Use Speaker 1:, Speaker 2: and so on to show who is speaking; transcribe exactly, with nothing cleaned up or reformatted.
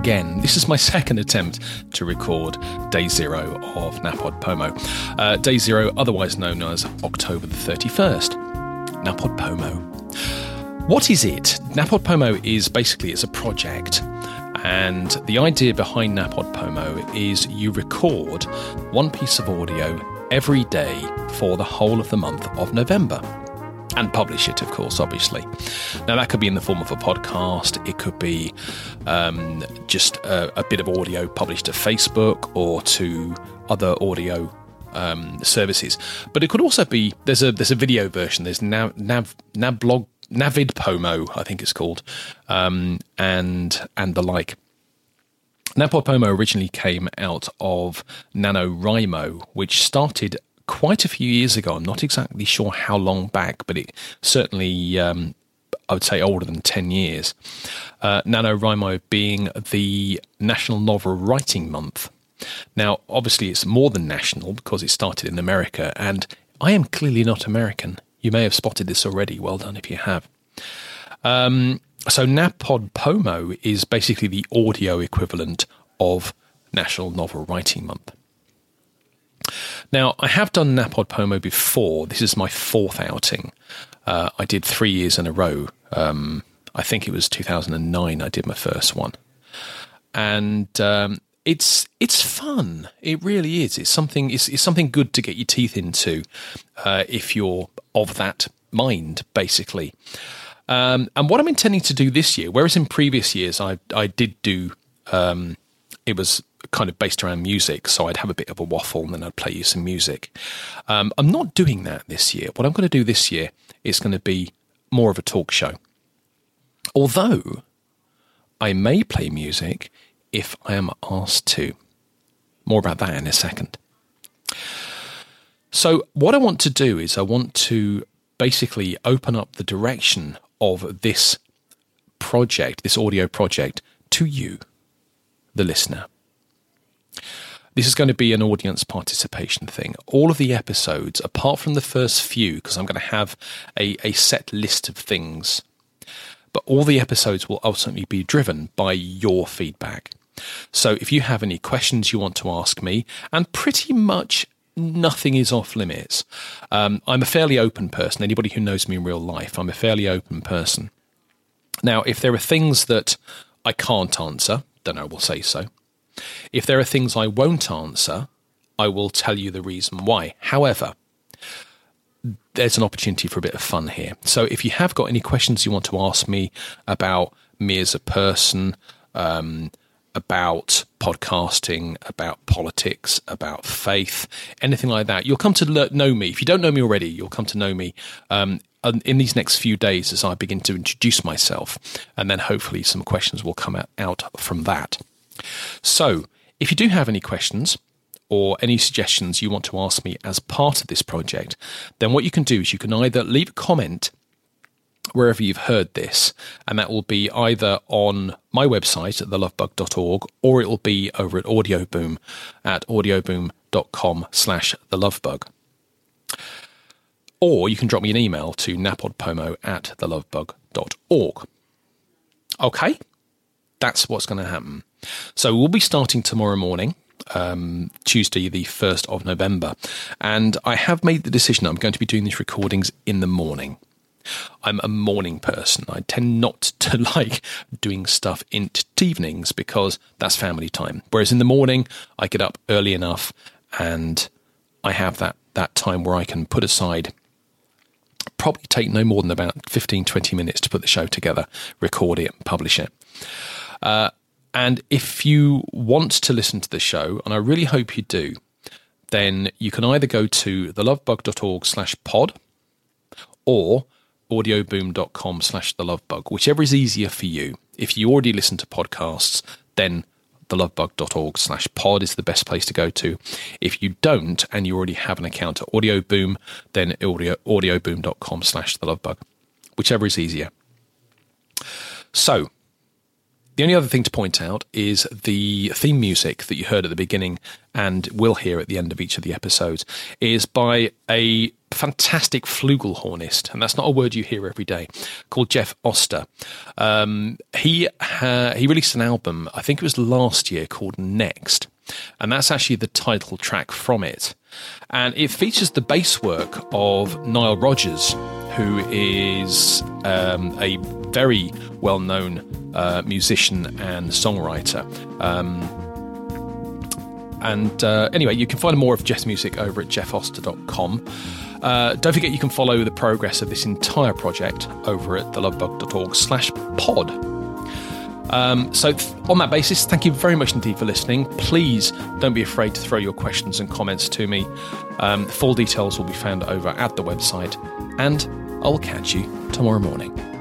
Speaker 1: again. This is my second attempt to record Day Zero of NaPodPoMo. Uh, Day Zero, otherwise known as October the thirty-first. NaPodPoMo. What is it? NaPodPoMo is basically it's a project. And the idea behind NaPodPoMo is you record one piece of audio every day for the whole of the month of November. And publish it, of course, obviously. Now, that could be in the form of a podcast. It could be um, just a, a bit of audio published to Facebook or to other audio um, services. But it could also be, there's a there's a video version. There's Nav, Nav, Navblog, NavidPoMo, I think it's called, um, and and the like. NaPodPoMo originally came out of NaNoWriMo, which started quite a few years ago. I'm not exactly sure how long back, but it certainly, um, I would say, older than ten years. Uh, NaNoWriMo being the National Novel Writing Month. Now, obviously, it's more than national because it started in America, and I am clearly not American. You may have spotted this already. Well done if you have. Um, so NaPodPoMo is basically the audio equivalent of National Novel Writing Month. Now, I have done NaPodPoMo before. This is my fourth outing. Uh, I did three years in a row. Um, I think it was two thousand nine I did my first one. And um, it's it's fun. It really is. It's something, it's, it's something good to get your teeth into uh, if you're of that mind, basically. Um, and what I'm intending to do this year, whereas in previous years I, I did do... Um, it was kind of based around music, so I'd have a bit of a waffle and then I'd play you some music. Um, I'm not doing that this year. What I'm going to do this year is going to be more of a talk show. Although I may play music if I am asked to. More about that in a second. So what I want to do is I want to basically open up the direction of this project, this audio project, to you, the listener. This is going to be an audience participation thing. All of the episodes, apart from the first few, because I'm going to have a, a set list of things, but all the episodes will ultimately be driven by your feedback. So if you have any questions you want to ask me, and pretty much nothing is off limits. Um, I'm a fairly open person. Anybody who knows me in real life, I'm a fairly open person. Now, if there are things that I can't answer, then I will say so. If there are things I won't answer, I will tell you the reason why. However, there's an opportunity for a bit of fun here. So if you have got any questions you want to ask me about me as a person, um, about podcasting, about politics, about faith, anything like that, you'll come to le- know me. If you don't know me already, you'll come to know me um, in these next few days as I begin to introduce myself, and then hopefully some questions will come out from that. So if you do have any questions or any suggestions you want to ask me as part of this project, then what you can do is you can either leave a comment wherever you've heard this, and that will be either on my website at the love bug dot org, or it will be over at Audioboom at audioboom.com slash thelovebug. Or you can drop me an email to napodpomo at thelovebug dot org. Okay, that's what's going to happen. So we'll be starting tomorrow morning, um, Tuesday, the first of November. And I have made the decision I'm going to be doing these recordings in the morning. I'm a morning person. I tend not to like doing stuff in evenings because that's family time. Whereas in the morning, I get up early enough and I have that, that time where I can put aside, probably take no more than about fifteen, twenty minutes to put the show together, record it, and publish it. Uh, and if you want to listen to the show, and I really hope you do, then you can either go to thelovebug.org slash pod or audioboom.com slash thelovebug, whichever is easier for you. If you already listen to podcasts, then thelovebug.org slash pod is the best place to go to. If you don't, and you already have an account at Audioboom, then audio, audioboom.com slash thelovebug, whichever is easier. So, The only other thing to point out is the theme music that you heard at the beginning and will hear at the end of each of the episodes is by a fantastic flugelhornist, and that's not a word you hear every day, called Jeff Oster. Um, he ha- he released an album, I think it was last year, called Next, and that's actually the title track from it. And it features the bass work of Nile Rodgers, who is um, a very well-known uh, musician and songwriter. Um, and uh, anyway, you can find more of Jeff's music over at jeff oster dot com. Uh, don't forget you can follow the progress of this entire project over at thelovebug.org slash pod. Um, so th- on that basis, thank you very much indeed for listening. Please don't be afraid to throw your questions and comments to me. Um, full details will be found over at the website, and I'll catch you tomorrow morning.